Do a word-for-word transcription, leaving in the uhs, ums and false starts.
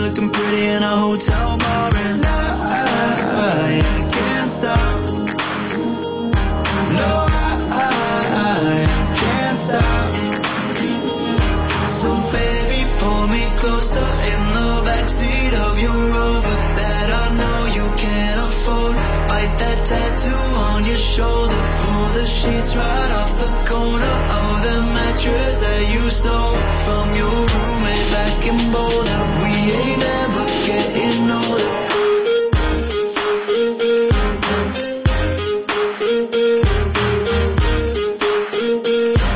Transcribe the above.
looking pretty in a hotel bar, and I, I, I can't stop. No, I, I, I can't stop. So baby, pull me closer in the backseat of your Rover that I know you can't afford. Bite that tattoo on your shoulder. Pull the sheets right off the corner of the mattress that you stole from your roommate back in Boulder.